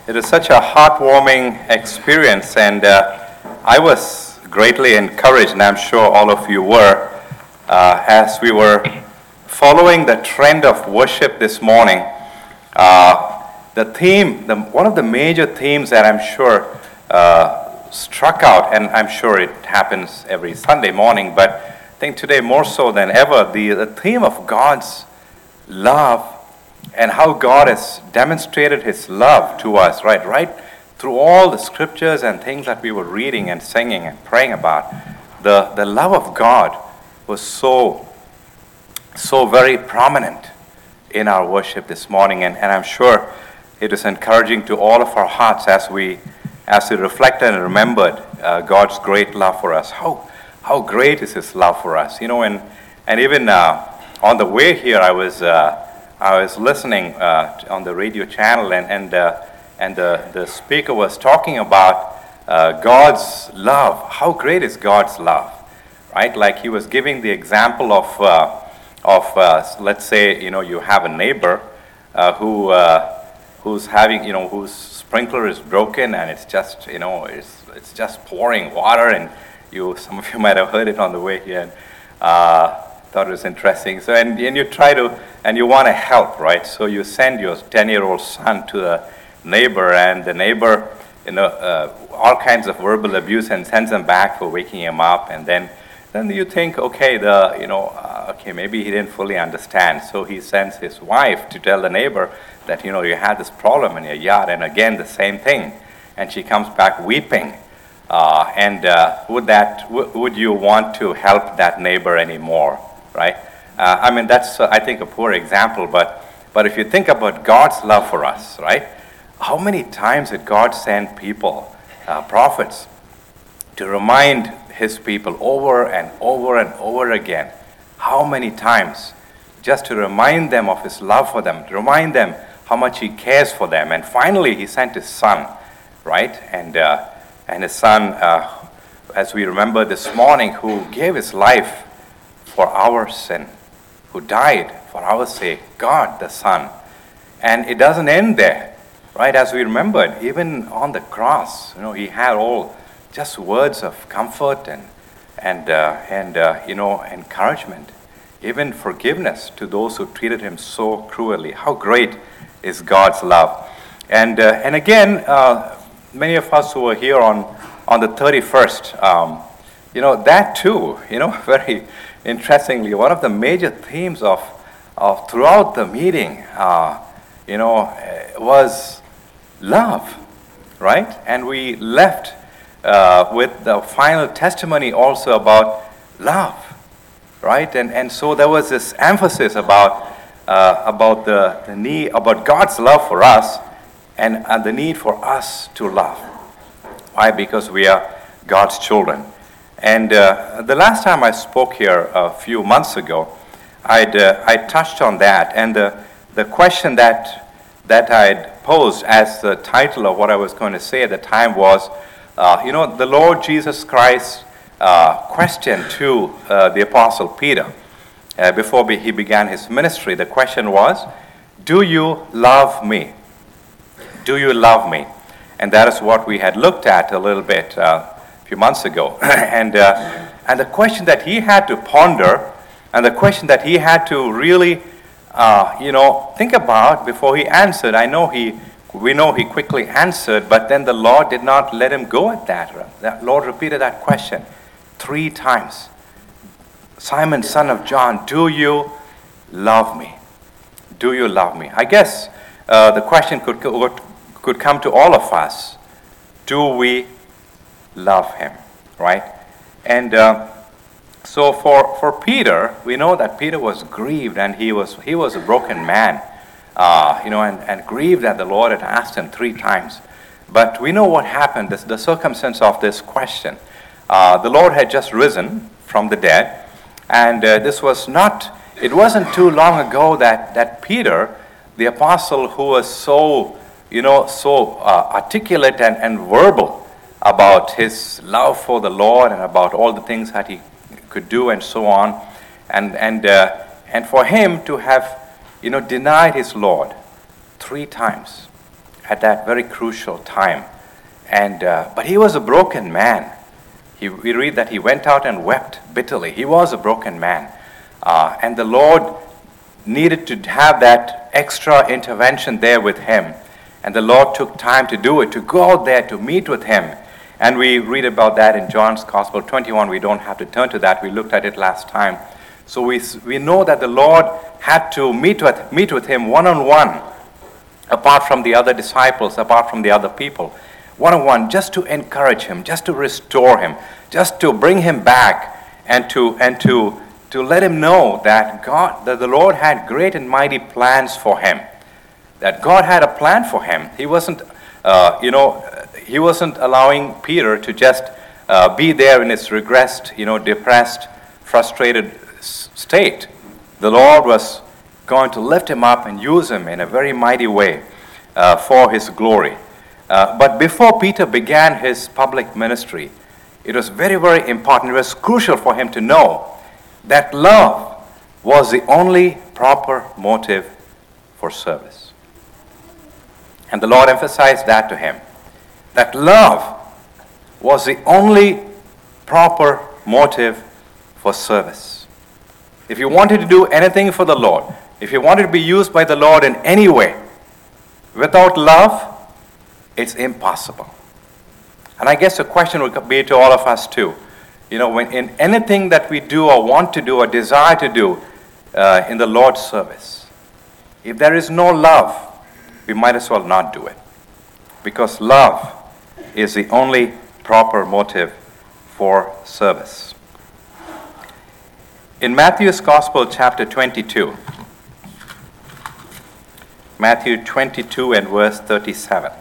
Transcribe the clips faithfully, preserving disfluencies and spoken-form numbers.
It is such a heartwarming experience, and uh, I was greatly encouraged, and I'm sure all of you were, uh, as we were following the trend of worship this morning. Uh, the theme, the, one of the major themes that I'm sure uh, struck out, and I'm sure it happens every Sunday morning, but I think today more so than ever, the, the theme of God's love and how God has demonstrated His love to us, right? Right through all the scriptures and things that we were reading and singing and praying about, the, the love of God was so, so very prominent in our worship this morning, and, and I'm sure it is encouraging to all of our hearts as we as we reflected and remembered uh, God's great love for us. How how great is His love for us, you know? And and even uh, on the way here, I was. Uh, I was listening uh, on the radio channel, and and uh, and the, the speaker was talking about uh, God's love. How great is God's love, right? Like he was giving the example of uh, of uh, let's say you know you have a neighbor uh, who uh, who's having you know whose sprinkler is broken, and it's just you know it's it's just pouring water, and you some of you might have heard it on the way here. Uh, thought it was interesting. So, and, and you try to, and you want to help, right? So you send your ten-year-old son to the neighbor, and the neighbor, you know, uh, all kinds of verbal abuse, and sends him back for waking him up. And then, then you think, okay, the, you know, uh, okay, maybe he didn't fully understand. So he sends his wife to tell the neighbor that, you know, you had this problem in your yard, and again the same thing. And she comes back weeping. Uh, and uh, would that, w- would you want to help that neighbor anymore? Right? Uh, I mean, that's, uh, I think, a poor example, but but if you think about God's love for us, right? How many times did God send people, uh, prophets, to remind His people over and over and over again? How many times? Just to remind them of His love for them, to remind them how much He cares for them. And finally, He sent His Son, right? And, uh, and His Son, uh, as we remember this morning, who gave His life for our sin, who died for our sake, God the Son. And it doesn't end there, right? As we remembered, even on the cross, you know, He had all just words of comfort and and uh, and uh, you know encouragement, even forgiveness to those who treated Him so cruelly. How great is God's love! And uh, and again, uh, many of us who were here on on the thirty-first, um, you know, that too, you know, very. Interestingly, one of the major themes of, of throughout the meeting, uh, you know, was love, right? And we left uh, with the final testimony also about love, right? And and so there was this emphasis about uh, about the, the need about God's love for us, and, and the need for us to love. Why? Because we are God's children. And uh, the last time I spoke here a few months ago, I'd uh, I touched on that, and the the question that that I'd posed as the title of what I was going to say at the time was, uh, you know, the Lord Jesus Christ's uh, question to uh, the Apostle Peter uh, before he began his ministry. The question was, "Do you love me? Do you love me?" And that is what we had looked at a little bit. Uh, few months ago, and uh, and the question that he had to ponder, and the question that he had to really, uh, you know, think about before he answered. I know he, we know he quickly answered, but then the Lord did not let him go at that. The Lord repeated that question three times. Simon, son of John, do you love me? Do you love me? I guess uh, the question could could come to all of us. Do we love Him, right? And uh, so for for Peter, we know that Peter was grieved, and he was he was a broken man, uh, you know, and, and grieved that the Lord had asked him three times. But we know what happened. This, the circumstance of this question. Uh, the Lord had just risen from the dead, and uh, this was not. It wasn't too long ago that that Peter, the apostle, who was so you know so uh, articulate and, and verbal about his love for the Lord and about all the things that he could do and so on, and and uh, and for him to have, you know, denied his Lord three times, at that very crucial time. And uh, but he was a broken man. He, we read that he went out and wept bitterly. He was a broken man. Uh, and the Lord needed to have that extra intervention there with him. And the Lord took time to do it, to go out there to meet with him. And we read about that in John's Gospel twenty-one. We don't have to turn to that. We looked at it last time. So we we know that the Lord had to meet with, meet with him one-on-one, apart from the other disciples, apart from the other people. One-on-one, just to encourage him, just to restore him, just to bring him back, and to and to to let him know that God, that the Lord had great and mighty plans for him. That God had a plan for him. He wasn't, uh, you know, he wasn't allowing Peter to just uh, be there in his regressed, you know, depressed, frustrated s- state. The Lord was going to lift him up and use him in a very mighty way uh, for his glory. Uh, but before Peter began his public ministry, it was very, very important. It was crucial for him to know that love was the only proper motive for service. And the Lord emphasized that to him, that love was the only proper motive for service. If you wanted to do anything for the Lord, if you wanted to be used by the Lord in any way, without love, it's impossible. And I guess the question would be to all of us too. You know, when in anything that we do or want to do or desire to do uh, in the Lord's service, if there is no love, we might as well not do it. Because love is the only proper motive for service. In Matthew's Gospel, chapter twenty-two, Matthew twenty-two and verse thirty-seven.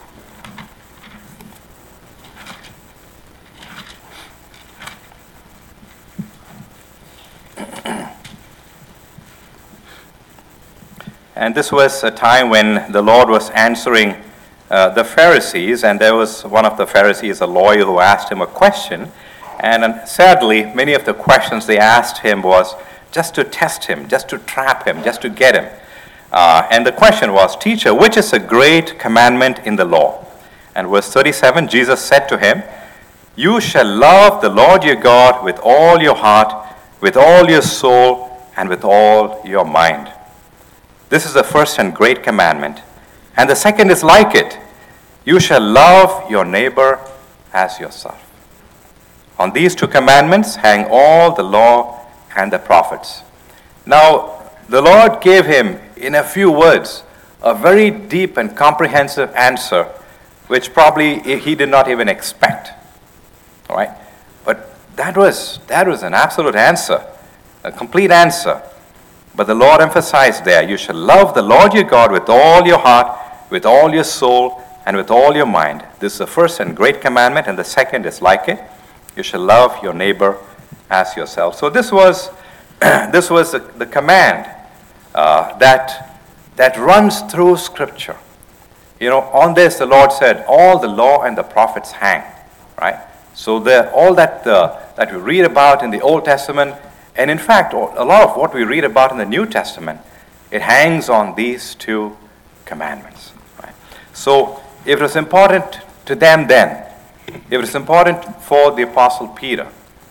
And this was a time when the Lord was answering uh, the Pharisees, and there was one of the Pharisees, a lawyer, who asked him a question. And uh, sadly, many of the questions they asked him was just to test him, just to trap him, just to get him. Uh, and the question was, "Teacher, which is a great commandment in the law?" And verse thirty-seven, Jesus said to him, "You shall love the Lord your God with all your heart, with all your soul, and with all your mind. This is the first and great commandment. And the second is like it. You shall love your neighbor as yourself. On these two commandments hang all the law and the prophets." Now, the Lord gave him, in a few words, a very deep and comprehensive answer, which probably he did not even expect. All right? But that was, that was an absolute answer, a complete answer. But the Lord emphasized there, you shall love the Lord your God with all your heart, with all your soul, and with all your mind. This is the first and great commandment, and the second is like it. You shall love your neighbor as yourself. So this was this was the, the command uh, that that runs through Scripture. You know, on this the Lord said, all the law and the prophets hang, right? So the, all that uh, that we read about in the Old Testament, and in fact, a lot of what we read about in the New Testament, it hangs on these two commandments. Right? So if it was important to them then, if it was important for the Apostle Peter,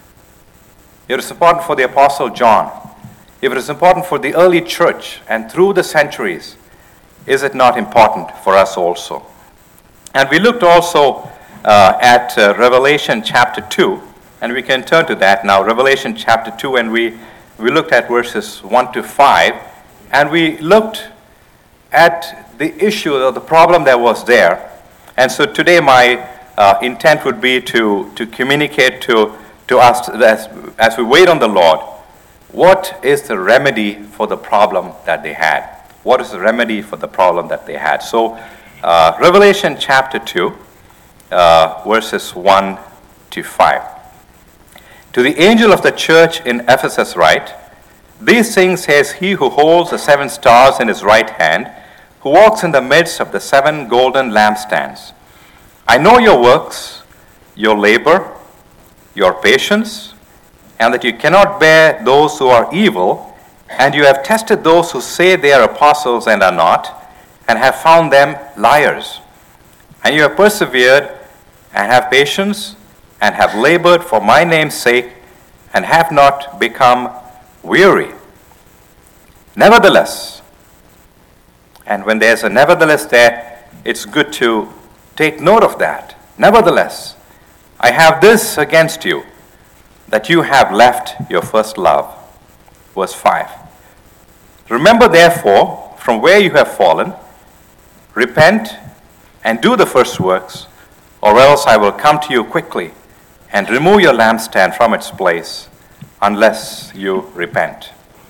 if it was important for the Apostle John, if it was important for the early church and through the centuries, is it not important for us also? And we looked also uh, at uh, Revelation chapter two, and we can turn to that now, Revelation chapter two, and we, we looked at verses one to five, and we looked at the issue or the problem that was there. And so today my uh, intent would be to, to communicate to, to us as, as we wait on the Lord, what is the remedy for the problem that they had? What is the remedy for the problem that they had? So uh, Revelation chapter two, uh, verses one to five. To the angel of the church in Ephesus write, these things says he who holds the seven stars in his right hand, who walks in the midst of the seven golden lampstands. I know your works, your labor, your patience, and that you cannot bear those who are evil, and you have tested those who say they are apostles and are not, and have found them liars. And you have persevered and have patience and have labored for my name's sake and have not become weary. Nevertheless, and when there's a nevertheless there, it's good to take note of that. Nevertheless, I have this against you, that you have left your first love. Verse five. Remember therefore from where you have fallen, repent and do the first works, or else I will come to you quickly and remove your lampstand from its place, unless you repent.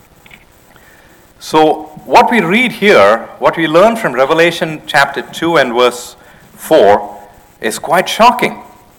So what we read here, what we learn from Revelation chapter two and verse four is quite shocking.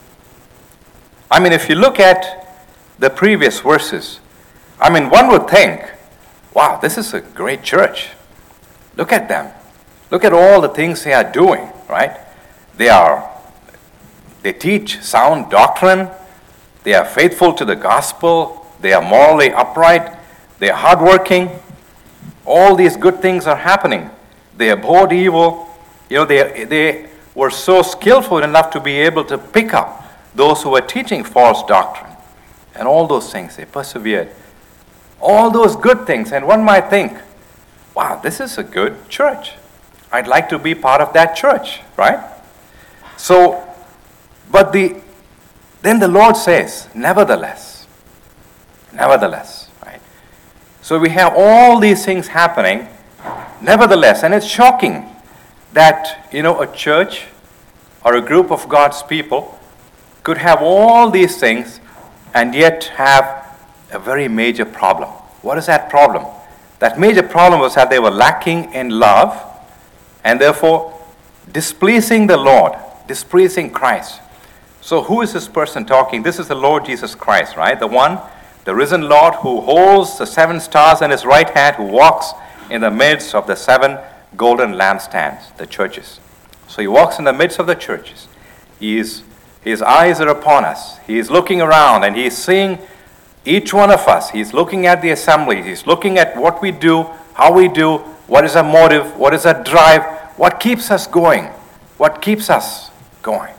I mean, if you look at the previous verses, I mean, one would think, wow, this is a great church. Look at them. Look at all the things they are doing, right? They are, they teach sound doctrine. They are faithful to the gospel. They are morally upright. They are hardworking. All these good things are happening. They abhorred evil. You know, they, they were so skillful enough to be able to pick up those who were teaching false doctrine. And all those things, they persevered. All those good things. And one might think, wow, this is a good church. I'd like to be part of that church, right? So, but the then the Lord says, nevertheless, nevertheless, right? So we have all these things happening, nevertheless, and it's shocking that, you know, a church or a group of God's people could have all these things and yet have a very major problem. What is that problem? That major problem was that they were lacking in love and therefore displeasing the Lord, displeasing Christ. So who is this person talking? This is the Lord Jesus Christ, right? The one, the risen Lord who holds the seven stars in his right hand, who walks in the midst of the seven golden lampstands, the churches. So he walks in the midst of the churches. He is, his eyes are upon us. He is looking around and he is seeing each one of us. He's looking at the assembly. He's looking at what we do, how we do, what is our motive, what is our drive, what keeps us going, what keeps us going.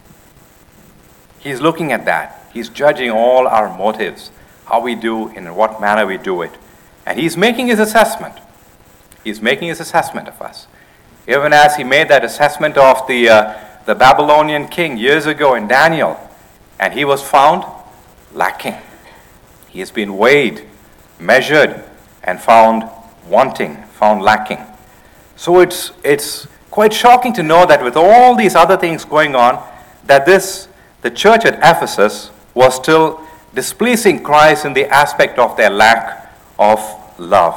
He's looking at that. He's judging all our motives, how we do, in what manner we do it. And he's making his assessment. He's making his assessment of us. Even as he made that assessment of the, uh, the Babylonian king years ago in Daniel, and he was found lacking. He has been weighed, measured, and found wanting, found lacking. So it's, it's quite shocking to know that with all these other things going on, that this the church at Ephesus was still displeasing Christ in the aspect of their lack of love.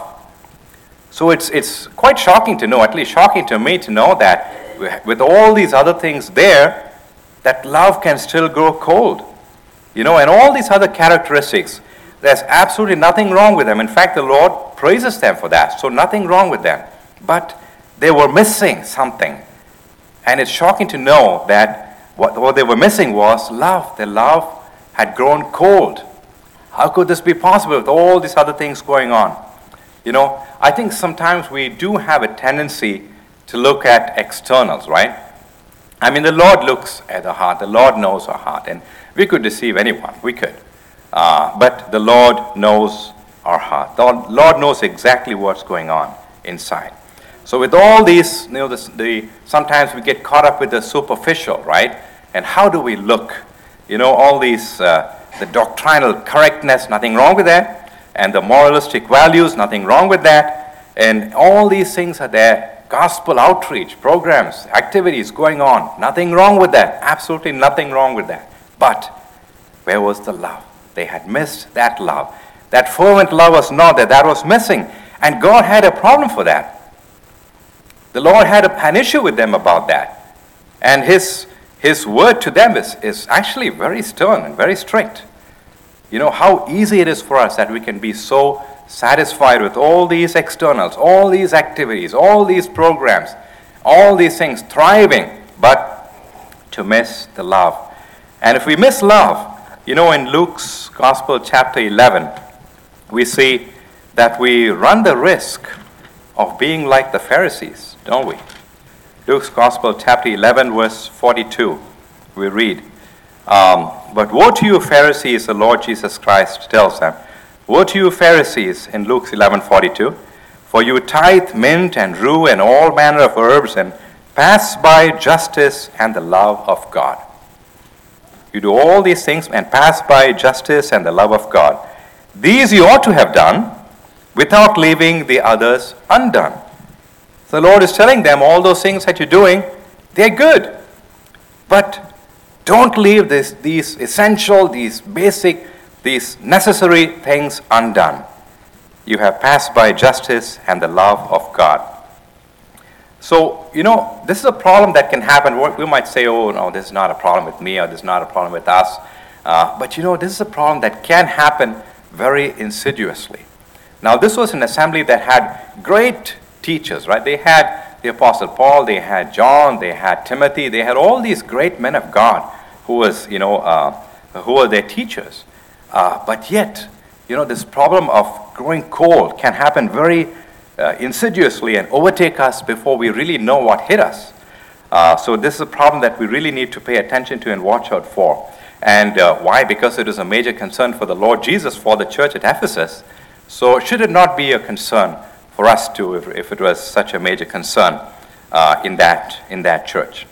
So it's it's quite shocking to know, at least shocking to me to know that with all these other things there, that love can still grow cold. You know, and all these other characteristics, there's absolutely nothing wrong with them. In fact, the Lord praises them for that. So nothing wrong with them. But they were missing something. And it's shocking to know that What, what they were missing was love. Their love had grown cold. How could this be possible with all these other things going on? You know, I think sometimes we do have a tendency to look at externals, right? I mean, the Lord looks at the heart. The Lord knows our heart. And we could deceive anyone. We could. Uh, but the Lord knows our heart. The Lord knows exactly what's going on inside. So with all these, you know, the, the sometimes we get caught up with the superficial, right? And how do we look? You know, all these, uh, the doctrinal correctness, nothing wrong with that. And the moralistic values, nothing wrong with that. And all these things are there. Gospel outreach, programs, activities going on, nothing wrong with that. Absolutely nothing wrong with that. But where was the love? They had missed that love. That fervent love was not there. That was missing. And God had a problem for that. The Lord had a, an issue with them about that. And his, his word to them is, is actually very stern and very strict. You know, how easy it is for us that we can be so satisfied with all these externals, all these activities, all these programs, all these things thriving, but to miss the love. And if we miss love, you know, in Luke's Gospel, chapter eleven, we see that we run the risk of being like the Pharisees. don't we? Luke's Gospel, chapter eleven, verse forty-two, we read, um, But woe to you, Pharisees, the Lord Jesus Christ tells them. Woe to you, Pharisees, in Luke eleven forty-two, for you tithe mint and rue and all manner of herbs and pass by justice and the love of God. You do all these things and pass by justice and the love of God. These you ought to have done without leaving the others undone. The Lord is telling them all those things that you're doing, they're good. But don't leave this, these essential, these basic, these necessary things undone. You have passed by justice and the love of God. So, you know, this is a problem that can happen. We might say, oh, no, this is not a problem with me, or this is not a problem with us. Uh, but, you know, this is a problem that can happen very insidiously. Now, this was an assembly that had great teachers, right? They had the Apostle Paul, they had John, they had Timothy, they had all these great men of God who was, you know, uh, who were their teachers. Uh, but yet, you know, this problem of growing cold can happen very uh, insidiously and overtake us before we really know what hit us. Uh, so this is a problem that we really need to pay attention to and watch out for. And uh, why? Because it is a major concern for the Lord Jesus, for the church at Ephesus. So should it not be a concern for us too, if, if it was such a major concern uh, in that in that church?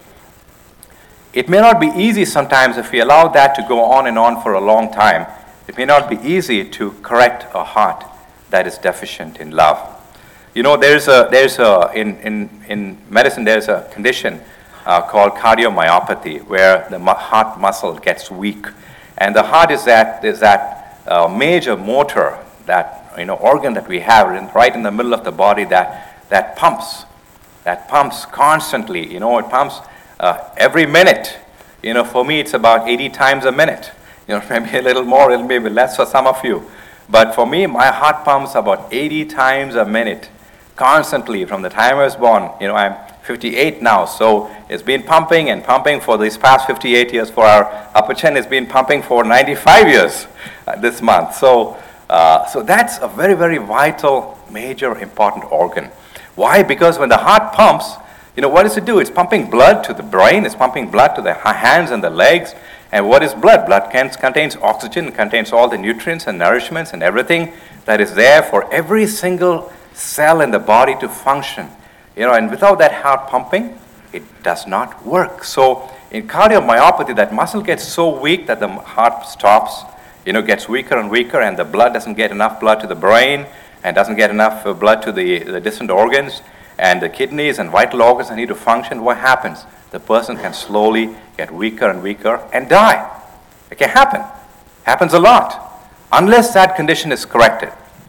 It may not be easy sometimes if we allow that to go on and on for a long time. It may not be easy to correct a heart that is deficient in love. You know, there's a there's a in in in medicine there's a condition uh, called cardiomyopathy, where the mu- heart muscle gets weak, and the heart is that is that uh, major motor, that you know organ that we have in, right in the middle of the body that that pumps, that pumps constantly. You know, it pumps uh, every minute. You know, for me it's about eighty times a minute. You know, maybe a little more, it may be less for some of you. But for me, my heart pumps about eighty times a minute, constantly from the time I was born. You know, I'm fifty-eight now, so it's been pumping and pumping for these past fifty-eight years. For our upper chin, it's been pumping for ninety-five years uh, this month. So, uh, so that's a very, very vital, major, important organ. Why? Because when the heart pumps, you know, what does it do? It's pumping blood to the brain, it's pumping blood to the hands and the legs. And what is blood? Blood can, contains oxygen, contains all the nutrients and nourishments and everything that is there for every single cell in the body to function. You know, and without that heart pumping, it does not work. So in cardiomyopathy, that muscle gets so weak that the heart stops, you know, gets weaker and weaker, and the blood doesn't get enough blood to the brain and doesn't get enough blood to the, the distant organs, and the kidneys and vital organs that need to function. What happens? The person can slowly get weaker and weaker and die. It can happen. Happens a lot, unless that condition is corrected.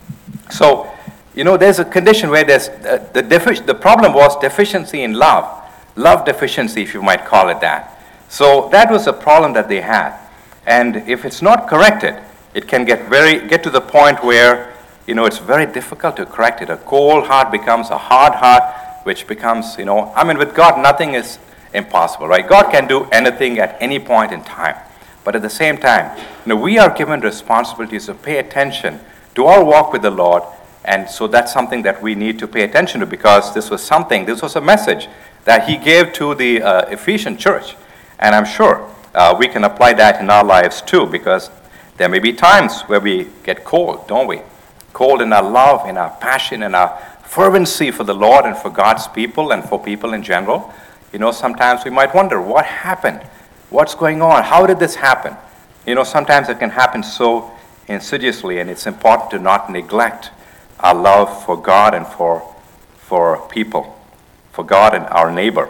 So, you know, there's a condition where there's uh, the defi- the problem was deficiency in love, love deficiency, if you might call it that. So that was a problem that they had, and if it's not corrected, it can get very get to the point where, you know, it's very difficult to correct it. A cold heart becomes a hard heart, which becomes, you know, I mean, with God, nothing is impossible, right? God can do anything at any point in time. But at the same time, you know, we are given responsibilities to pay attention to our walk with the Lord. And so that's something that we need to pay attention to, because this was something, this was a message that he gave to the uh, Ephesian church. And I'm sure uh, we can apply that in our lives too, because there may be times where we get cold, don't we? Cold in our love, in our passion, in our fervency for the Lord and for God's people and for people in general. You know, sometimes we might wonder, what happened? What's going on? How did this happen? You know, sometimes it can happen so insidiously, and it's important to not neglect our love for God and for, for people, for God and our neighbor.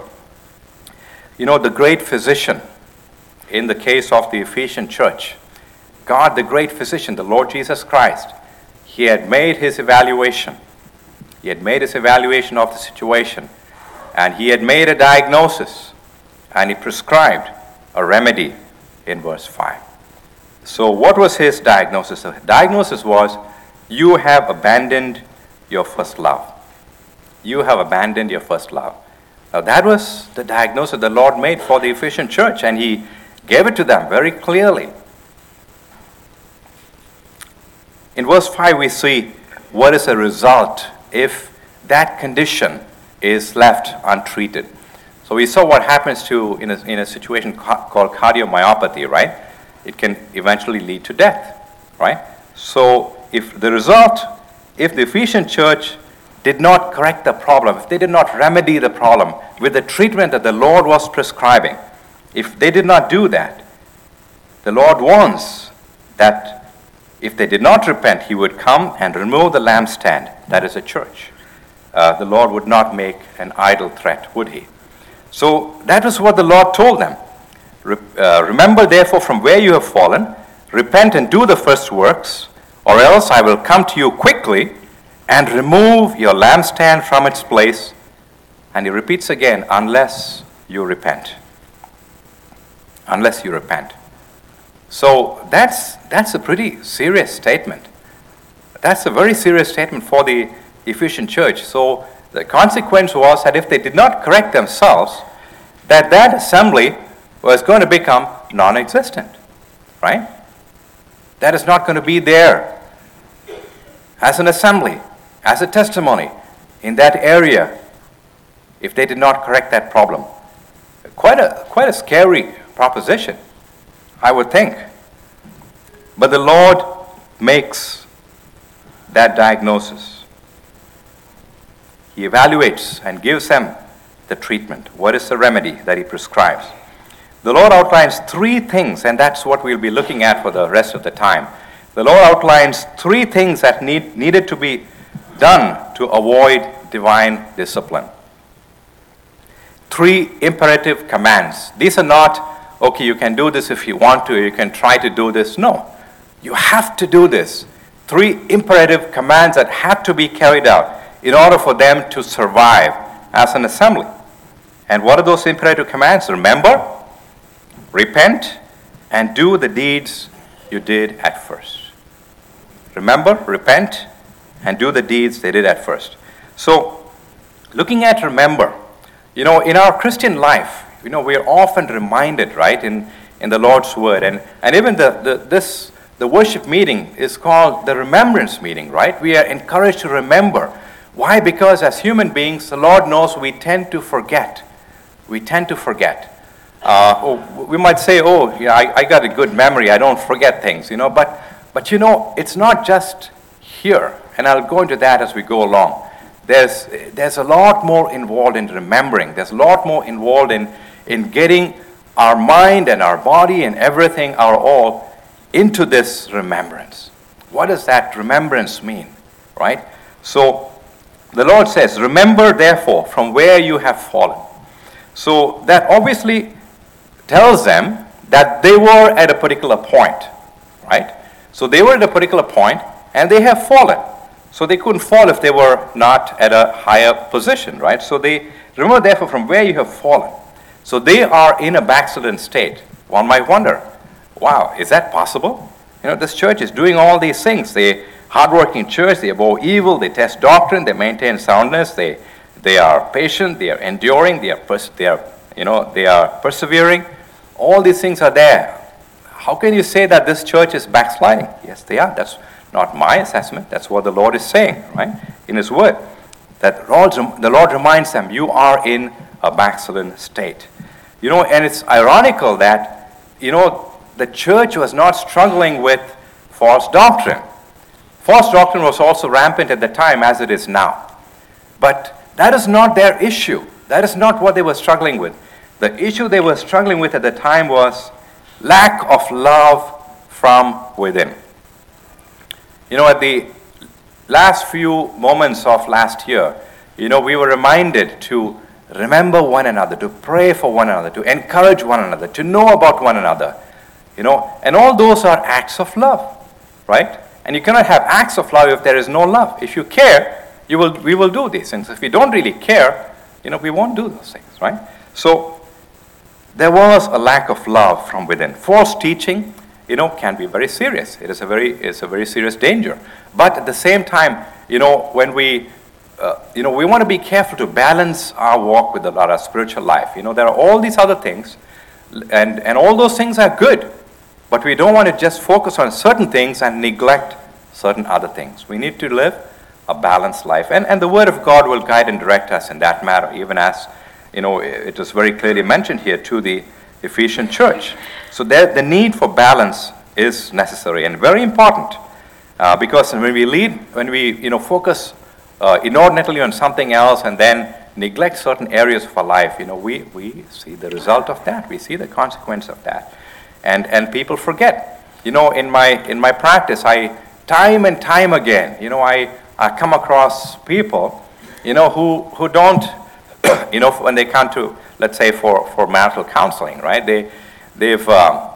You know, the great physician, in the case of the Ephesian church, God, the great physician, the Lord Jesus Christ, he had made his evaluation. He had made his evaluation of the situation. And he had made a diagnosis, and he prescribed a remedy in verse five. So what was his diagnosis? The diagnosis was, you have abandoned your first love. You have abandoned your first love. Now that was the diagnosis the Lord made for the Ephesian church, and he gave it to them very clearly. In verse five we see what is the result if that condition is left untreated. So we saw what happens to in a, in a situation ca- called cardiomyopathy, right? It can eventually lead to death, right? So if the result, if the Ephesian church did not correct the problem, if they did not remedy the problem with the treatment that the Lord was prescribing, if they did not do that, the Lord warns that if they did not repent, he would come and remove the lampstand, that is a church. Uh, the Lord would not make an idle threat, would he? So that was what the Lord told them. Re- uh, Remember therefore from where you have fallen, repent and do the first works, or else I will come to you quickly and remove your lampstand from its place. And he repeats again, unless you repent. Unless you repent. So that's that's a pretty serious statement. That's a very serious statement for the Ephesian church. So the consequence was that if they did not correct themselves, that that assembly was going to become non-existent, right? That is not going to be there as an assembly, as a testimony in that area if they did not correct that problem. Quite a quite a scary proposition, I would think. But the Lord makes that diagnosis. He evaluates and gives them the treatment. What is the remedy that he prescribes? The Lord outlines three things, and that's what we'll be looking at for the rest of the time. The Lord outlines three things that need, needed to be done to avoid divine discipline. Three imperative commands. These are not, okay, you can do this if you want to, you can try to do this. No, you have to do this. Three imperative commands that have to be carried out in order for them to survive as an assembly. And what are those imperative commands? Remember, repent, and do the deeds you did at first. Remember, repent, and do the deeds they did at first. So, looking at remember, you know, in our Christian life, you know, we are often reminded, right, in, in the Lord's Word. And, and even the, the this the worship meeting is called the remembrance meeting, right? We are encouraged to remember. Why? Because as human beings, the Lord knows we tend to forget. We tend to forget. Uh, oh, we might say, oh, yeah, I, I got a good memory. I don't forget things, you know. But, but you know, it's not just here. And I'll go into that as we go along. There's, there's a lot more involved in remembering. There's a lot more involved in, in getting our mind and our body and everything, our all, into this remembrance. What does that remembrance mean, right? So the Lord says, remember therefore from where you have fallen. So that obviously tells them that they were at a particular point, right? So they were at a particular point and they have fallen. So they couldn't fall if they were not at a higher position, right? So they remember therefore from where you have fallen. So they are in a backslidden state. One might wonder, wow, is that possible? You know, this church is doing all these things. They hardworking church, they abhor evil, they test doctrine, they maintain soundness, they they are patient, they are enduring, they are pers- they are you know they are persevering. All these things are there. How can you say that this church is backsliding? Yes, they are. That's not my assessment. That's what the Lord is saying, right, in His Word. That Lord, the Lord reminds them, you are in a backslidden state. You know, and it's ironical that, you know, the church was not struggling with false doctrine. False doctrine was also rampant at the time as it is now. But that is not their issue. That is not what they were struggling with. The issue they were struggling with at the time was lack of love from within. You know, at the last few moments of last year, you know, we were reminded to remember one another, to pray for one another, to encourage one another, to know about one another. You know, and all those are acts of love, right? And you cannot have acts of love if there is no love. If you care, you will we will do these things. If we don't really care, you know, we won't do those things, right? So there was a lack of love from within. False teaching, you know, can be very serious. It is a very it's a very serious danger. But at the same time, you know, when we uh, you know, we want to be careful to balance our walk with our spiritual life. You know, there are all these other things, and and all those things are good. But we don't want to just focus on certain things and neglect certain other things. We need to live a balanced life. And, and the Word of God will guide and direct us in that matter, even as, you know, it was very clearly mentioned here to the Ephesian church. So there, the need for balance is necessary and very important, uh, because when we lead, when we, you know, focus uh, inordinately on something else and then neglect certain areas of our life, you know, we, we see the result of that. We see the consequence of that. And, and people forget. You know, in my, in my practice, I, time and time again, you know, I, I come across people, you know, who, who don't, you know, when they come to, let's say, for, for marital counseling, right? They, they've, uh,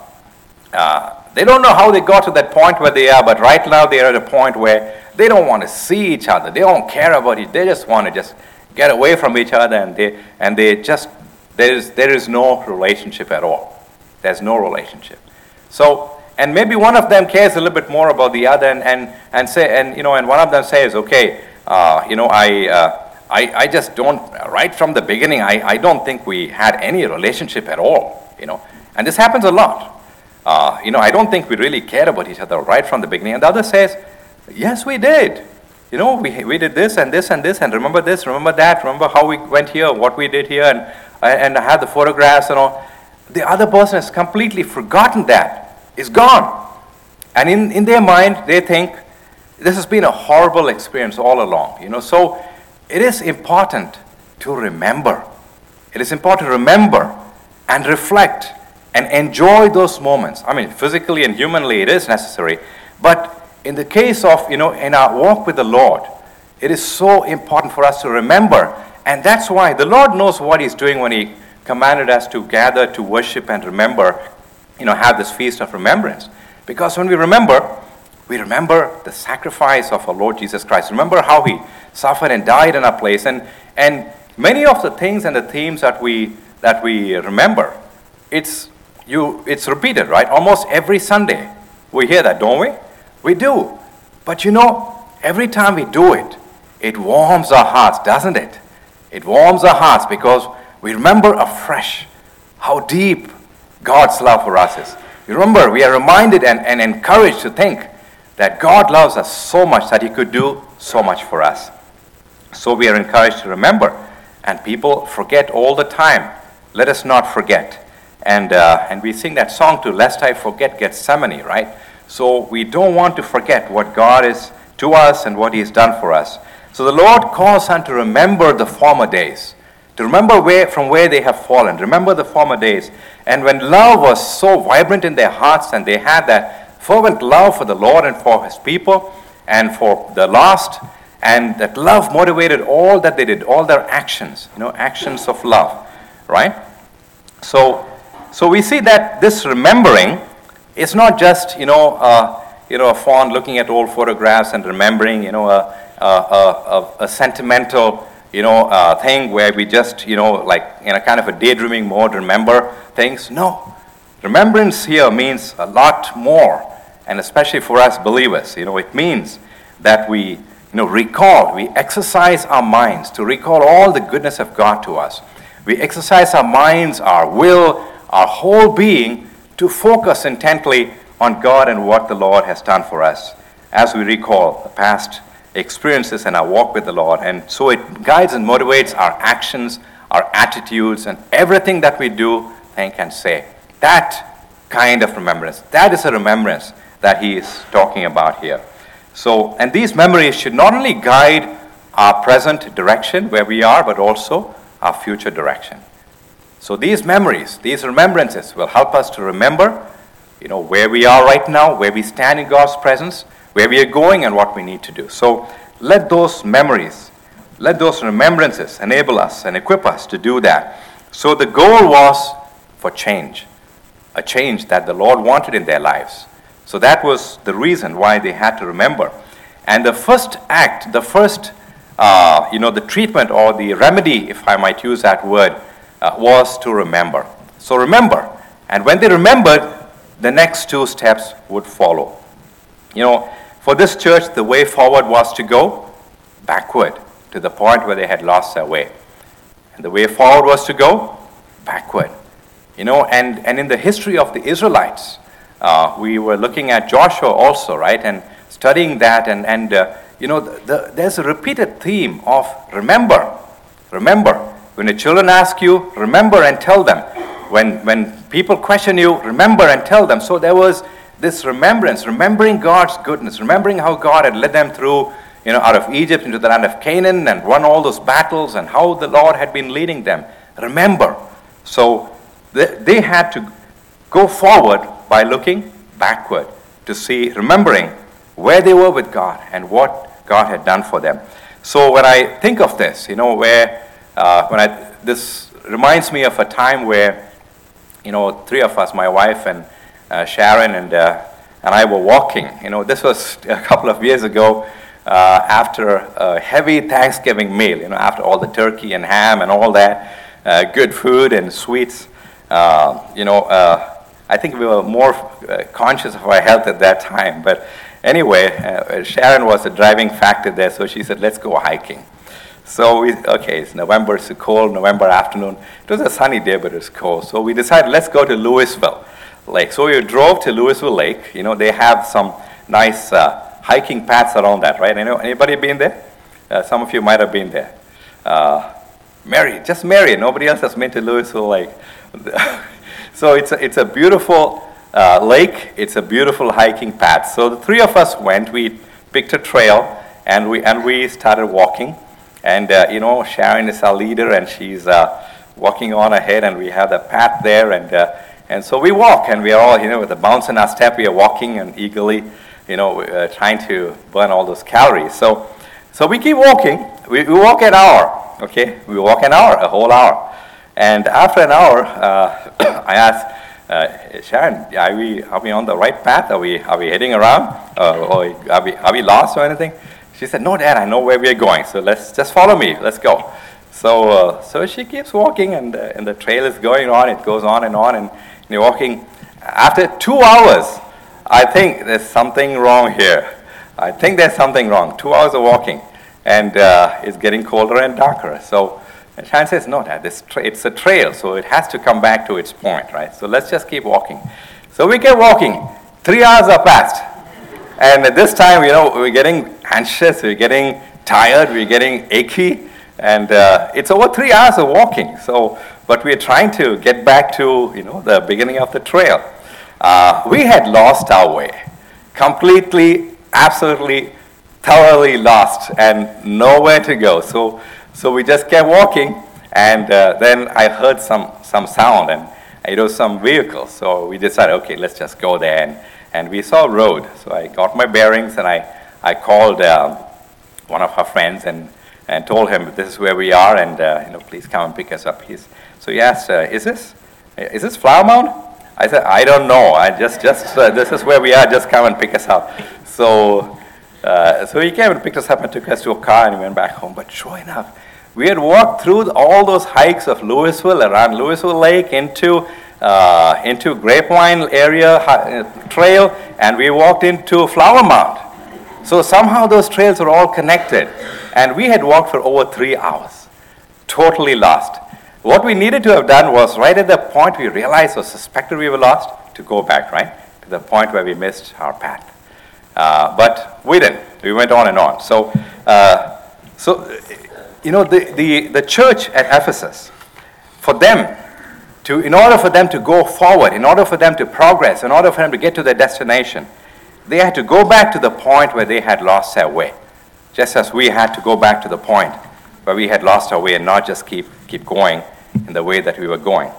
uh, they don't know how they got to that point where they are, but right now they are at a point where they don't want to see each other. They don't care about it. They just want to just get away from each other, and they, and they just, there is, there is no relationship at all. There's no relationship. So, and maybe one of them cares a little bit more about the other, and, and, and say, and you know, and one of them says, okay, uh, you know, I, uh, I, I just don't, right from the beginning, I, I don't think we had any relationship at all, you know, and this happens a lot. Uh, you know, I don't think we really cared about each other right from the beginning. And the other says, yes, we did. You know, we, we did this and this and this, and remember this, remember that, remember how we went here, what we did here, and, and I had the photographs and all. The other person has completely forgotten that. It's gone. And in, in their mind, they think, this has been a horrible experience all along. You know, so it is important to remember. It is important to remember and reflect and enjoy those moments. I mean, physically and humanly, it is necessary. But in the case of, you know, in our walk with the Lord, it is so important for us to remember. And that's why the Lord knows what He's doing when He commanded us to gather, to worship and remember, you know, have this feast of remembrance. Because when we remember, we remember the sacrifice of our Lord Jesus Christ. Remember how He suffered and died in our place. And, and many of the things and the themes that we, that we remember, it's, you, it's repeated, right? Almost every Sunday. We hear that, don't we? We do. But you know, every time we do it, it warms our hearts, doesn't it? It warms our hearts because we remember afresh how deep God's love for us is. You remember, we are reminded and, and encouraged to think that God loves us so much that He could do so much for us. So we are encouraged to remember. And people forget all the time. Let us not forget. And, uh, and we sing that song too, Lest I Forget Gethsemane, right? So we don't want to forget what God is to us and what He has done for us. So the Lord calls us to remember the former days, to remember where, from where they have fallen, remember the former days. And when love was so vibrant in their hearts and they had that fervent love for the Lord and for His people and for the lost, and that love motivated all that they did, all their actions, you know, actions of love, right? So, so we see that this remembering, it's not just, you know, uh, you know, a fond looking at old photographs and remembering, you know, a, a, a, a sentimental, you know, uh, thing where we just, you know, like in a kind of a daydreaming mode, remember things. No. Remembrance here means a lot more, and especially for us believers, you know, it means that we, you know, recall, we exercise our minds to recall all the goodness of God to us. We exercise our minds, our will, our whole being to focus intently on God and what the Lord has done for us as we recall the past experiences and our walk with the Lord. And so it guides and motivates our actions, our attitudes, and everything that we do, think, and say. That kind of remembrance, that is a remembrance that he is talking about here. So, and these memories should not only guide our present direction where we are, but also our future direction. So these memories, these remembrances will help us to remember, you know, where we are right now, where we stand in God's presence, where we are going, and what we need to do. So let those memories, let those remembrances enable us and equip us to do that. So the goal was for change, a change that the Lord wanted in their lives. So that was the reason why they had to remember. And the first act, the first, uh, you know, the treatment or the remedy, if I might use that word, uh, was to remember. So remember. And when they remembered, the next two steps would follow. You know, for this church, the way forward was to go backward to the point where they had lost their way. And the way forward was to go backward. You know, and, and in the history of the Israelites, uh, we were looking at Joshua also, right? And studying that, and, and uh, you know, the, the, there's a repeated theme of remember, remember. When the children ask you, remember and tell them. When, when people question you, remember and tell them. So there was this remembrance, remembering God's goodness, remembering how God had led them through, you know, out of Egypt into the land of Canaan and won all those battles and how the Lord had been leading them. Remember. So they, they had to go forward by looking backward to see, remembering where they were with God and what God had done for them. So when I think of this, you know, where, uh, when I, this reminds me of a time where, you know, three of us, my wife and uh, Sharon and, uh, and I were walking. You know, this was a couple of years ago uh, after a heavy Thanksgiving meal, you know, after all the turkey and ham and all that, uh, good food and sweets. Uh, you know, uh, I think we were more uh, conscious of our health at that time. But anyway, uh, Sharon was the driving factor there, so she said, let's go hiking. So we, okay, it's November, it's a cold November afternoon. It was a sunny day, but it's cold. So we decided, let's go to Louisville Lake. So we drove to Louisville Lake. You know, they have some nice uh, hiking paths around that, right? You know, anybody been there? Uh, some of you might have been there. Uh, Mary, just Mary. Nobody else has been to Louisville Lake. So it's a, it's a beautiful uh, lake. It's a beautiful hiking path. So the three of us went. We picked a trail, and we and we started walking. And uh, you know, Sharon is our leader, and she's uh, walking on ahead, and we have the path there, and uh, and so we walk, and we are all, you know, with a bounce in our step, we are walking and eagerly, you know, uh, trying to burn all those calories. So so we keep walking. We, we walk an hour, okay? We walk an hour, a whole hour. And after an hour, uh, I asked, uh, Sharon, are we are we on the right path? Are we are we heading around? Uh, or are we are we lost or anything? She said, no, Dad, I know where we are going. So let's just follow me. Let's go. So uh, so she keeps walking, and uh, and the trail is going on. It goes on and on, and you're walking. After two hours, I think there's something wrong here. I think there's something wrong. Two hours of walking, and uh, it's getting colder and darker. So. And Sharon says, no, Dad, this tra- it's a trail, so it has to come back to its point, right? So let's just keep walking. So we kept walking. Three hours are passed. And at this time, you know, we're getting anxious, we're getting tired, we're getting achy, and uh, it's over three hours of walking. So, but we're trying to get back to, you know, the beginning of the trail. Uh, we had lost our way. Completely, absolutely, thoroughly lost, and nowhere to go. So So we just kept walking, and uh, then I heard some, some sound, and it was some vehicles. So we decided, okay, let's just go there, and, and we saw a road. So I got my bearings, and I, I called um, one of our friends and, and told him this is where we are, and uh, you know, please come and pick us up. He's, so he asked, uh, is this is this Flower Mound? I said, I don't know. I just just uh, this is where we are. Just come and pick us up. So uh, so he came and picked us up and took us to a car, and we went back home. But sure enough, we had walked through all those hikes of Louisville, around Louisville Lake, into uh, into Grapevine area uh, trail, and we walked into Flower Mound. So somehow those trails were all connected, and we had walked for over three hours, totally lost. What we needed to have done was, right at the point we realized or suspected we were lost, to go back, right, to the point where we missed our path. Uh, but we didn't. We went on and on. So, uh, so. You know, the, the, the church at Ephesus, for them to, in order for them to go forward, in order for them to progress, in order for them to get to their destination, they had to go back to the point where they had lost their way. Just as we had to go back to the point where we had lost our way and not just keep, keep going in the way that we were going.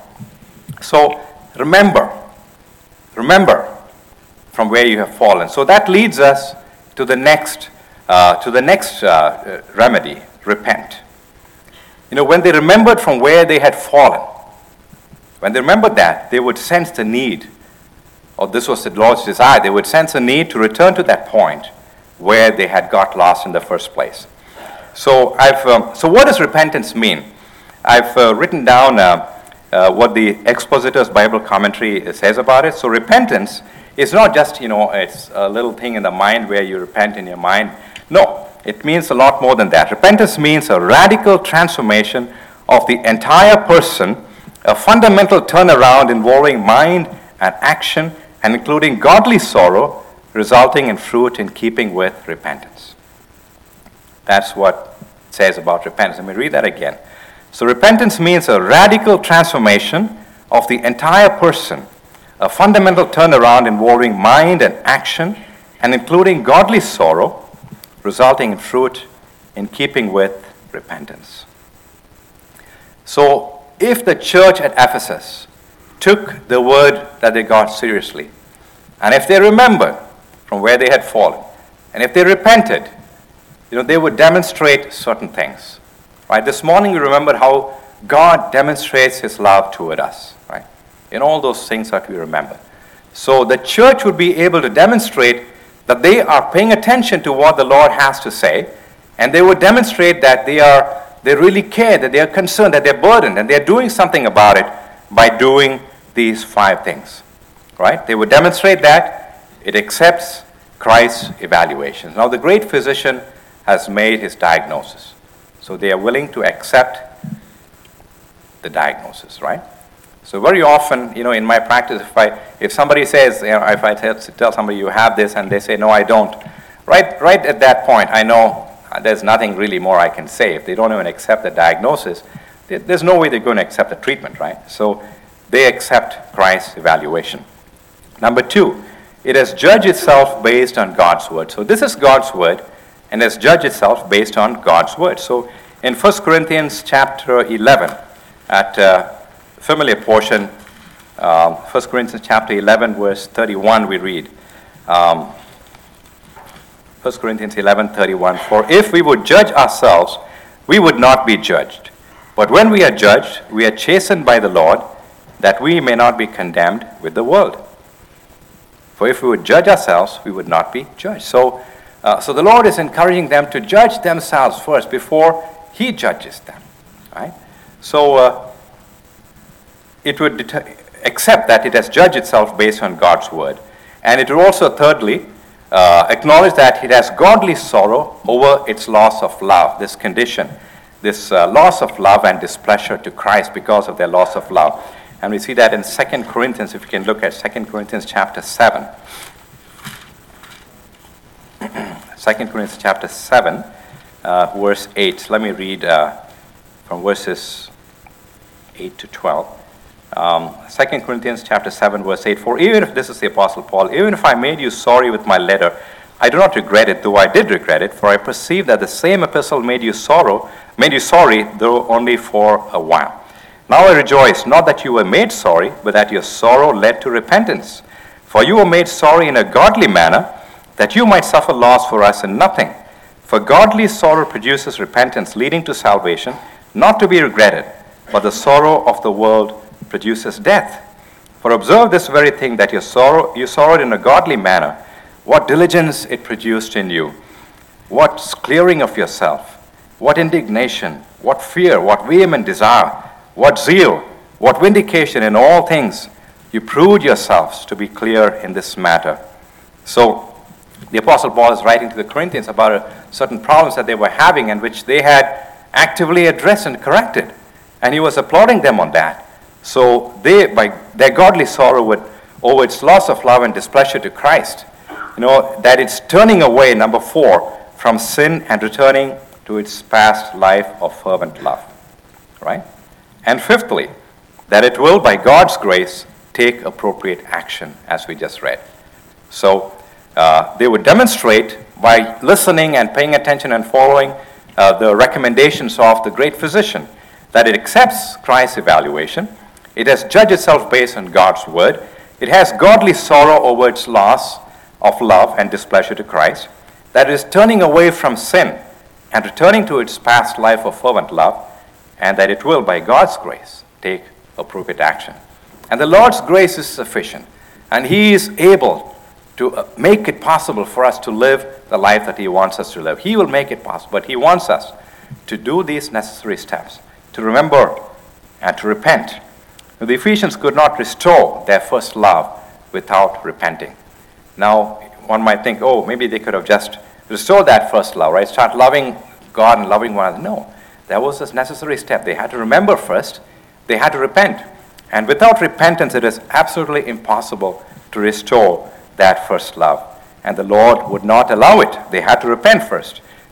So remember, remember from where you have fallen. So that leads us to the next, uh, to the next uh, remedy. Repent. You know, when they remembered from where they had fallen, when they remembered that, they would sense the need, or this was the Lord's desire, they would sense a need to return to that point where they had got lost in the first place. So, I've, um, so what does repentance mean? I've uh, written down uh, uh, what the Expositor's Bible Commentary says about it. So repentance is not just, you know, it's a little thing in the mind where you repent in your mind. No. It means a lot more than that. Repentance means a radical transformation of the entire person, a fundamental turnaround involving mind and action, and including godly sorrow, resulting in fruit in keeping with repentance. That's what it says about repentance. Let me read that again. So repentance means a radical transformation of the entire person, a fundamental turnaround involving mind and action, and including godly sorrow, resulting in fruit in keeping with repentance. So, if the church at Ephesus took the word that they got seriously, and if they remembered from where they had fallen, and if they repented, you know, they would demonstrate certain things. Right? This morning we remembered how God demonstrates his love toward us. Right? In all those things that we remember. So the church would be able to demonstrate that they are paying attention to what the Lord has to say, and they would demonstrate that they are they really care, that they are concerned, that they're burdened, and they're doing something about it by doing these five things. Right? They would demonstrate that it accepts Christ's evaluations. Now the great physician has made his diagnosis. So they are willing to accept the diagnosis, right? So very often, you know, in my practice, if I if somebody says, you know, if I tell, tell somebody you have this and they say, no, I don't, right, right at that point, I know there's nothing really more I can say. If they don't even accept the diagnosis, there's no way they're going to accept the treatment, right? So they accept Christ's evaluation. Number two, it has judged itself based on God's word. So this is God's word, and has judged itself based on God's word. So in First Corinthians chapter eleven, at a familiar portion, um, First Corinthians chapter eleven, verse thirty-one, we read, um, First Corinthians eleven, thirty-one, for if we would judge ourselves, we would not be judged. But when we are judged, we are chastened by the Lord, that we may not be condemned with the world. For if we would judge ourselves, we would not be judged. So, uh, so the Lord is encouraging them to judge themselves first before he judges them. Right? So uh, it would deter- accept that it has judged itself based on God's word. And it would also, thirdly, uh, acknowledge that it has godly sorrow over its loss of love, this condition, this uh, loss of love and displeasure to Christ because of their loss of love. And we see that in Second Corinthians, if you can look at Second Corinthians chapter seven. Second Corinthians chapter seven, uh, verse eight. Let me read uh, from verses eight to twelve. Um, Second Corinthians chapter seven, verse eight. For even if, this is the Apostle Paul, even if I made you sorry with my letter, I do not regret it, though I did regret it, for I perceive that the same epistle made you sorrow, made you sorry, though only for a while. Now I rejoice, not that you were made sorry, but that your sorrow led to repentance. For you were made sorry in a godly manner, that you might suffer loss for us in nothing. For godly sorrow produces repentance, leading to salvation, not to be regretted, but the sorrow of the world produces death. For observe this very thing, that your sorrow, you sorrowed in a godly manner, what diligence it produced in you, what clearing of yourself, what indignation, what fear, what vehement desire, what zeal, what vindication in all things. You proved yourselves to be clear in this matter. So the Apostle Paul is writing to the Corinthians about a certain problems that they were having and which they had actively addressed and corrected. And he was applauding them on that. So they, by their godly sorrow would, over its loss of love and displeasure to Christ, you know, that it's turning away, number four, from sin and returning to its past life of fervent love. Right? And fifthly, that it will, by God's grace, take appropriate action, as we just read. So uh, they would demonstrate by listening and paying attention and following uh, the recommendations of the great physician that it accepts Christ's evaluation, it has judged itself based on God's word, it has godly sorrow over its loss of love and displeasure to Christ, that it is turning away from sin and returning to its past life of fervent love, and that it will, by God's grace, take appropriate action. And the Lord's grace is sufficient, and he is able to make it possible for us to live the life that he wants us to live. He will make it possible, but he wants us to do these necessary steps, to remember and to repent. The Ephesians could not restore their first love without repenting. Now, one might think, oh, maybe they could have just restored that first love, right? Start loving God and loving one another. No. There was this necessary step. They had to remember first. They had to repent. And without repentance, it is absolutely impossible to restore that first love. And the Lord would not allow it. They had to repent first.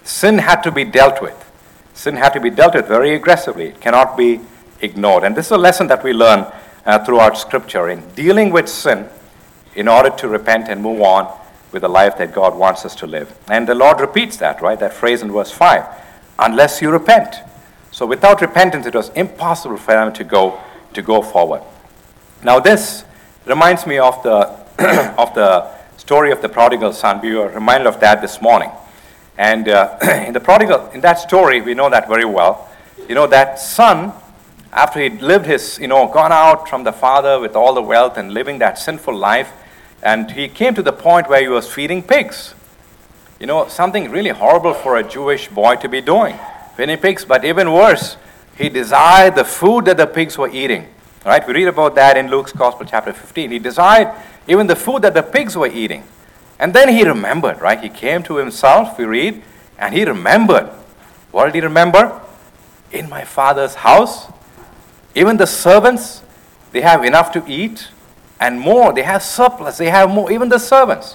sin had to be dealt with. Sin had to be dealt with very aggressively. It cannot be ignored. And this is a lesson that we learn uh, throughout Scripture in dealing with sin in order to repent and move on with the life that God wants us to live. And the Lord repeats that, right? That phrase in verse five, unless you repent. So without repentance, it was impossible for them to go to go forward. Now this reminds me of the of the story of the prodigal son. We were reminded of that this morning. And uh, in the prodigal, in that story, we know that very well. You know, that son, after he'd lived his, you know, gone out from the father with all the wealth and living that sinful life, and he came to the point where he was feeding pigs. You know, something really horrible for a Jewish boy to be doing, feeding pigs. But even worse, he desired the food that the pigs were eating. Right? We read about that in Luke's Gospel, chapter fifteen. He desired even the food that the pigs were eating. And then he remembered, right? He came to himself, we read, and he remembered. What did he remember? In my father's house, even the servants, they have enough to eat, and more. They have surplus. They have more, even the servants.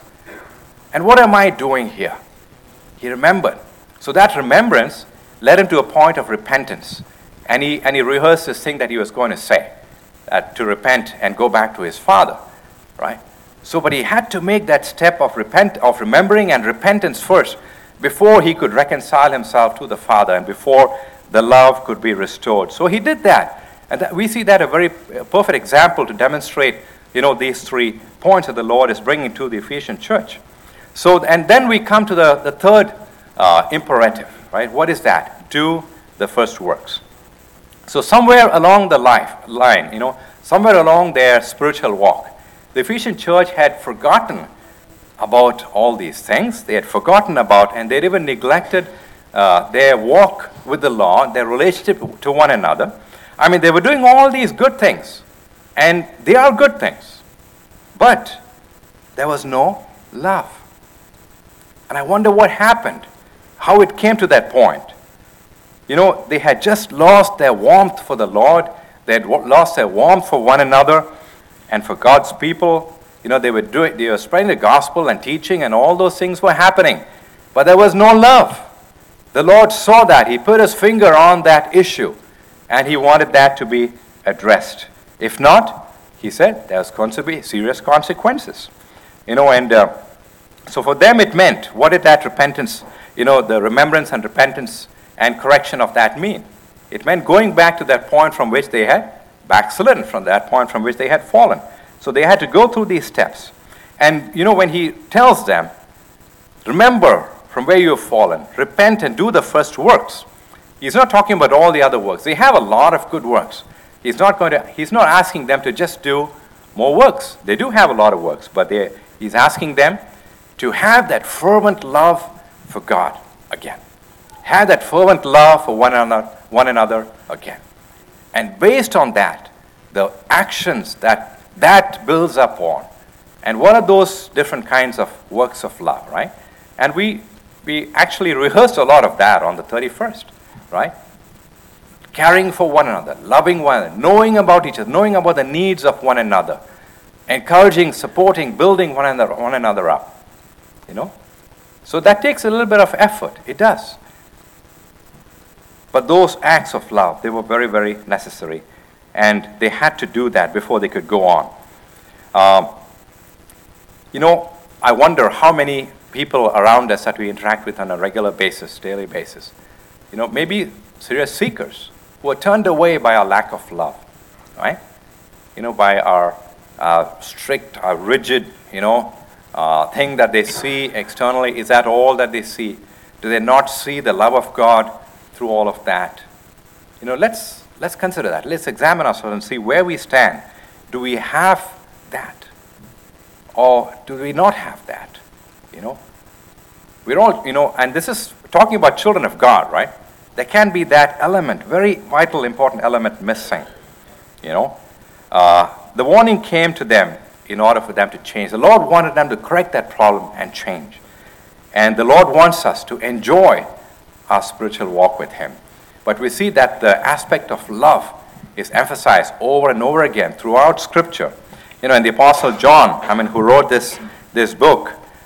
And what am I doing here? He remembered. So that remembrance led him to a point of repentance. And he, and he rehearsed this thing that he was going to say, that to repent and go back to his father, right? So, but he had to make that step of repent, of remembering and repentance first before he could reconcile himself to the Father and before the love could be restored. So he did that. And that, we see that a very perfect example to demonstrate, you know, these three points that the Lord is bringing to the Ephesian church. So, and then we come to the, the third uh, imperative, right? What is that? Do the first works. So somewhere along the life, line, you know, somewhere along their spiritual walk, the Ephesian church had forgotten about all these things. They had forgotten about, and they had even neglected uh, their walk with the Lord, their relationship to one another. I mean, they were doing all these good things, and they are good things. But there was no love. And I wonder what happened, how it came to that point. You know, they had just lost their warmth for the Lord. They had lost their warmth for one another and for God's people. You know, they were doing, they were spreading the gospel and teaching, and all those things were happening. But there was no love. The Lord saw that. He put his finger on that issue, and he wanted that to be addressed. If not, he said, there's going to be serious consequences. You know, and uh, so for them it meant, what did that repentance, you know, the remembrance and repentance and correction of that mean? It meant going back to that point from which they had backslidden, from that point from which they had fallen. So they had to go through these steps. And, you know, when he tells them, remember from where you have fallen, repent and do the first works, he's not talking about all the other works. They have a lot of good works. He's not going to, he's not asking them to just do more works. They do have a lot of works, but they, he's asking them to have that fervent love for God again. Have that fervent love for one another, one another again. And based on that, the actions that that builds up on. And what are those different kinds of works of love, right? And we we actually rehearsed a lot of that on the thirty-first, right? Caring for one another, loving one another, knowing about each other, knowing about the needs of one another, encouraging, supporting, building one another, one another up, you know? So that takes a little bit of effort. It does. But those acts of love, they were very, very necessary. And they had to do that before they could go on. Um, you know, I wonder how many people around us that we interact with on a regular basis, daily basis. You know, maybe serious seekers who are turned away by our lack of love, right? You know, by our uh, strict, our rigid, you know, uh, thing that they see externally. Is that all that they see? Do they not see the love of God through all of that? You know, let's let's consider that. Let's examine ourselves and see where we stand. Do we have that? Or do we not have that? You know? We're all, you know, and this is talking about children of God, right? There can be that element, very vital, important element missing. You know? Uh, the warning came to them in order for them to change. The Lord wanted them to correct that problem and change. And the Lord wants us to enjoy our spiritual walk with Him. But we see that the aspect of love is emphasized over and over again throughout Scripture. You know, and the Apostle John, I mean, who wrote this, this book,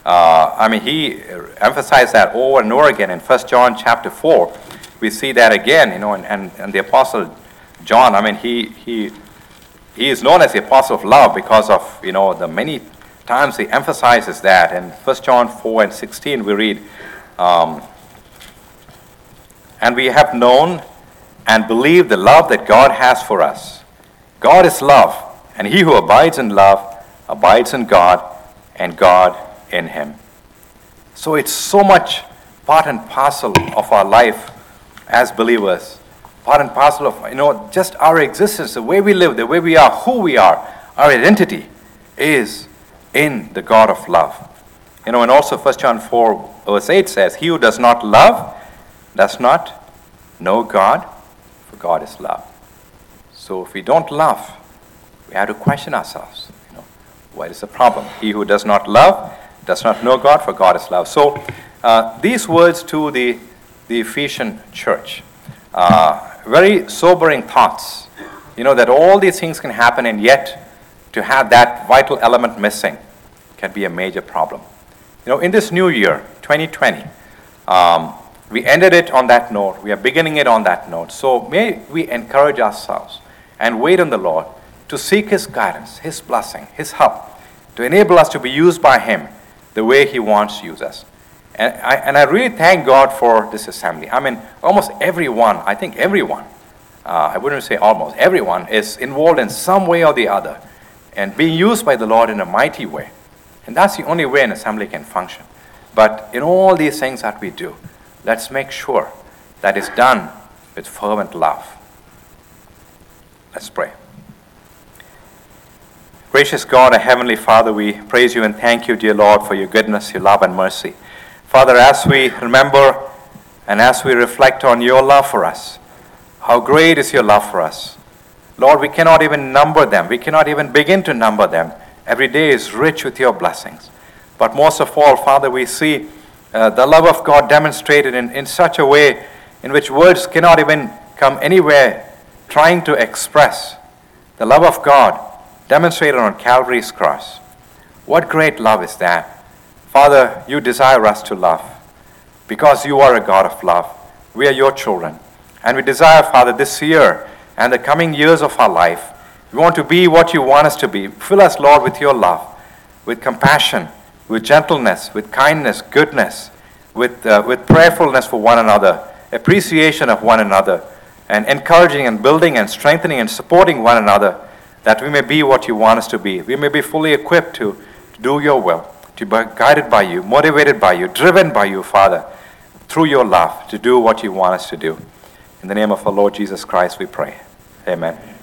Uh, I mean, he emphasized that over and over again in First John chapter four. We see that again, you know, and, and, and the Apostle John, I mean, he, he, he is known as the Apostle of Love because of, you know, the many times he emphasizes that. In First John four and sixteen, we read, um, and we have known and believed the love that God has for us. God is love, and he who abides in love abides in God, and God in him. So it's so much part and parcel of our life as believers, part and parcel of, you know, just our existence, the way we live, the way we are, who we are, our identity is in the God of love. You know, and also First John four verse eight says, he who does not love does not know God, for God is love. So if we don't love, we have to question ourselves, you know, what is the problem? He who does not love does not know God, for God is love. So uh, these words to the, the Ephesian church, uh, very sobering thoughts, you know, that all these things can happen, and yet to have that vital element missing can be a major problem. You know, in this new year, twenty twenty, um, we ended it on that note. We are beginning it on that note. So may we encourage ourselves and wait on the Lord to seek his guidance, his blessing, his help, to enable us to be used by him the way he wants to use us. And I, and I really thank God for this assembly. I mean, almost everyone, I think everyone, uh, I wouldn't say almost, everyone is involved in some way or the other and being used by the Lord in a mighty way. And that's the only way an assembly can function. But in all these things that we do, let's make sure that it's done with fervent love. Let's pray. Gracious God, our Heavenly Father, we praise you and thank you, dear Lord, for your goodness, your love and mercy. Father, as we remember and as we reflect on your love for us, how great is your love for us. Lord, we cannot even number them. We cannot even begin to number them. Every day is rich with your blessings. But most of all, Father, we see uh, the love of God demonstrated in, in such a way in which words cannot even come anywhere trying to express the love of God demonstrated on Calvary's cross. What great love is that? Father, you desire us to love because you are a God of love. We are your children. And we desire, Father, this year and the coming years of our life, we want to be what you want us to be. Fill us, Lord, with your love, with compassion, with gentleness, with kindness, goodness, with, uh, with prayerfulness for one another, appreciation of one another, and encouraging and building and strengthening and supporting one another, that we may be what you want us to be. We may be fully equipped to, to do your will, to be guided by you, motivated by you, driven by you, Father, through your love, to do what you want us to do. In the name of our Lord Jesus Christ, we pray. Amen.